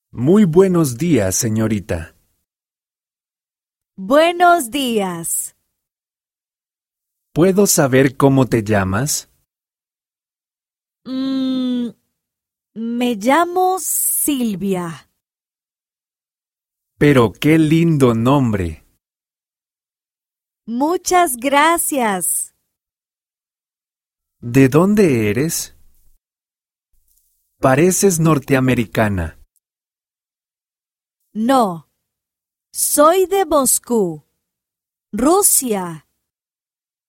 Muy buenos días, señorita. Buenos días. ¿Puedo saber cómo te llamas? Me llamo Silvia. Pero qué lindo nombre. Muchas gracias. ¿De dónde eres? Pareces norteamericana. No, soy de Moscú, Rusia.